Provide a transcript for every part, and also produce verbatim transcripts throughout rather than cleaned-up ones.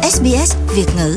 ét bê ét Việt ngữ.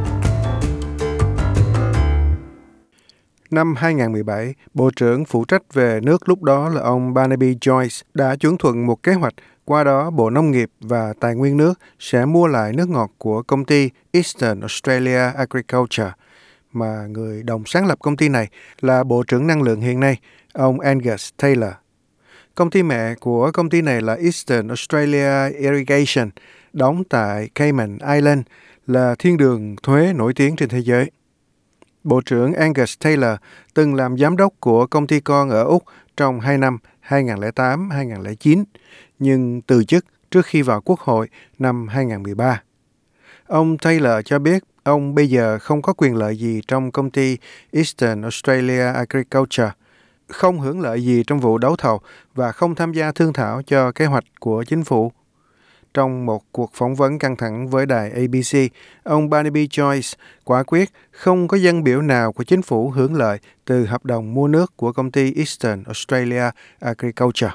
Năm hai không một bảy, Bộ trưởng phụ trách về nước lúc đó là ông Barnaby Joyce đã chuẩn thuận một kế hoạch, qua đó Bộ Nông nghiệp và Tài nguyên nước sẽ mua lại nước ngọt của công ty Eastern Australia Agriculture, mà người đồng sáng lập công ty này là Bộ trưởng Năng lượng hiện nay, ông Angus Taylor. Công ty mẹ của công ty này là Eastern Australia Irrigation, đóng tại Cayman Island, là thiên đường thuế nổi tiếng trên thế giới. Bộ trưởng Angus Taylor từng làm giám đốc của công ty con ở Úc trong hai năm hai nghìn lẻ tám đến hai nghìn lẻ chín, nhưng từ chức trước khi vào Quốc hội năm hai không một ba. Ông Taylor cho biết ông bây giờ không có quyền lợi gì trong công ty Eastern Australia Agriculture, không hưởng lợi gì trong vụ đấu thầu và không tham gia thương thảo cho kế hoạch của chính phủ. Trong một cuộc phỏng vấn căng thẳng với đài a bê xê, ông Barnaby Joyce quả quyết không có dân biểu nào của chính phủ hưởng lợi từ hợp đồng mua nước của công ty Eastern Australia Agriculture.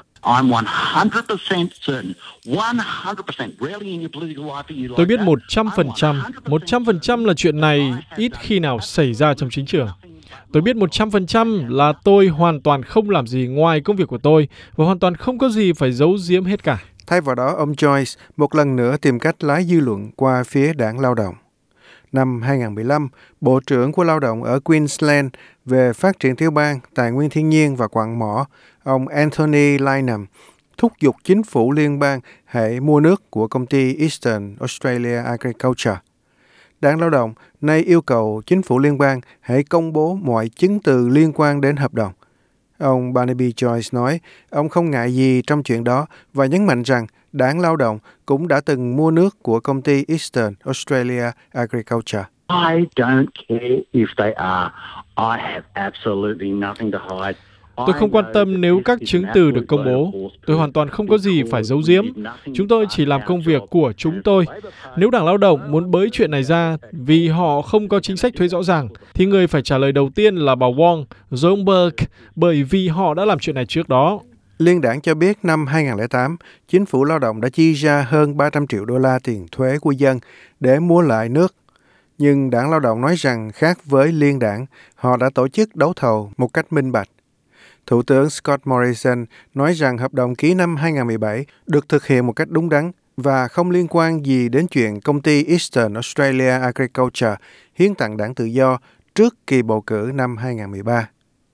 Tôi biết một trăm phần trăm, một trăm phần trăm là chuyện này ít khi nào xảy ra trong chính trường. Tôi biết một trăm phần trăm là tôi hoàn toàn không làm gì ngoài công việc của tôi và hoàn toàn không có gì phải giấu giếm hết cả. Thay vào đó, ông Joyce một lần nữa tìm cách lái dư luận qua phía Đảng Lao động. Năm hai không một lăm, Bộ trưởng của Lao động ở Queensland về phát triển tiểu bang, tài nguyên thiên nhiên và quặng mỏ, ông Anthony Lynham, thúc giục chính phủ liên bang hãy mua nước của công ty Eastern Australia Agriculture. Đảng Lao động nay yêu cầu chính phủ liên bang hãy công bố mọi chứng từ liên quan đến hợp đồng. Ông Barnaby Joyce nói ông không ngại gì trong chuyện đó và nhấn mạnh rằng Đảng Lao động cũng đã từng mua nước của công ty Eastern Australia Agriculture. I don't care if they are. I have absolutely nothing to hide. Tôi không quan tâm nếu các chứng từ được công bố. Tôi hoàn toàn không có gì phải giấu giếm. Chúng tôi chỉ làm công việc của chúng tôi. Nếu Đảng Lao động muốn bới chuyện này ra vì họ không có chính sách thuế rõ ràng, thì người phải trả lời đầu tiên là bà Wong, Zoomberg, bởi vì họ đã làm chuyện này trước đó. Liên đảng cho biết năm hai không không tám, chính phủ Lao động đã chi ra hơn ba trăm triệu đô la tiền thuế của dân để mua lại nước. Nhưng Đảng Lao động nói rằng khác với liên đảng, họ đã tổ chức đấu thầu một cách minh bạch. Thủ tướng Scott Morrison nói rằng hợp đồng ký năm hai không một bảy được thực hiện một cách đúng đắn và không liên quan gì đến chuyện công ty Eastern Australia Agriculture hiến tặng Đảng Tự Do trước kỳ bầu cử năm hai không một ba.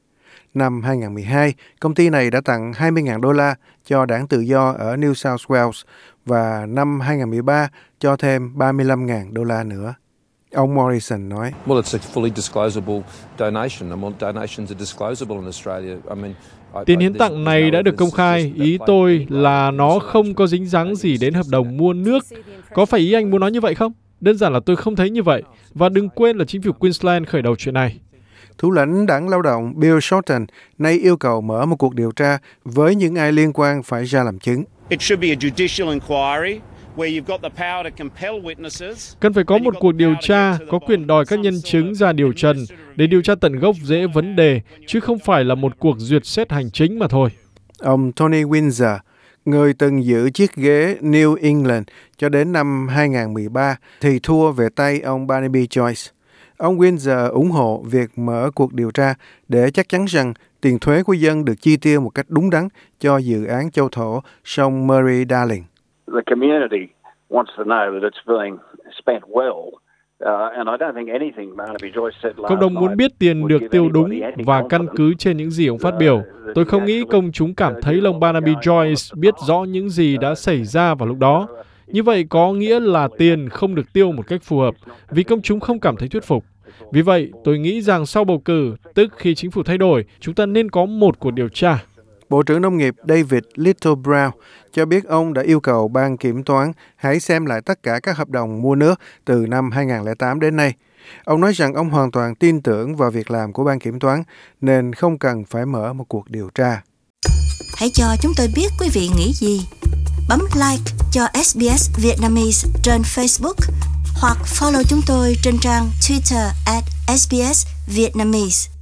Năm hai không một hai, công ty này đã tặng hai mươi nghìn đô la cho Đảng Tự Do ở New South Wales và năm hai không một ba cho thêm ba mươi lăm nghìn đô la nữa. Ông Morrison nói, Well, it's a fully disclosable donation. And donations are disclosable in Australia. I mean, Tiền hiến tặng này đã được công khai. Ý tôi là nó không có dính dáng gì đến hợp đồng mua nước. Có phải ý anh muốn nói như vậy không? Đơn giản là tôi không thấy như vậy. Và đừng quên là chính phủ Queensland khởi đầu chuyện này. Thủ lãnh Đảng Lao động Bill Shorten nay yêu cầu mở một cuộc điều tra với những ai liên quan phải ra làm chứng. It should be a judicial inquiry. Cần phải có một cuộc điều tra, có quyền đòi các nhân chứng ra điều trần để điều tra tận gốc rễ vấn đề, chứ không phải là một cuộc duyệt xét hành chính mà thôi. Ông Tony Windsor, người từng giữ chiếc ghế New England cho đến năm hai không một ba, thì thua về tay ông Barnaby Joyce. Ông Windsor ủng hộ việc mở cuộc điều tra để chắc chắn rằng tiền thuế của dân được chi tiêu một cách đúng đắn cho dự án châu thổ sông Murray-Darling. The community wants to know that it's being spent well, uh, and I don't think anything Barnaby Joyce said last Cộng đồng muốn biết tiền được tiêu đúng và căn cứ trên những gì ông phát biểu. Tôi không nghĩ công chúng cảm thấy ông Barnaby Joyce biết rõ những gì đã xảy ra vào lúc đó. Như vậy có nghĩa là tiền không được tiêu một cách phù hợp vì công chúng không cảm thấy thuyết phục. Vì vậy, tôi nghĩ rằng sau bầu cử, tức khi chính phủ thay đổi, chúng ta nên có một cuộc điều tra. Bộ trưởng Nông nghiệp David Littleproud cho biết ông đã yêu cầu ban kiểm toán hãy xem lại tất cả các hợp đồng mua nước từ năm hai không không tám đến nay. Ông nói rằng ông hoàn toàn tin tưởng vào việc làm của ban kiểm toán nên không cần phải mở một cuộc điều tra. Hãy cho chúng tôi biết quý vị nghĩ gì. Bấm like cho ét bê ét Vietnamese trên Facebook hoặc follow chúng tôi trên trang Twitter at ét bê ét Vietnamese.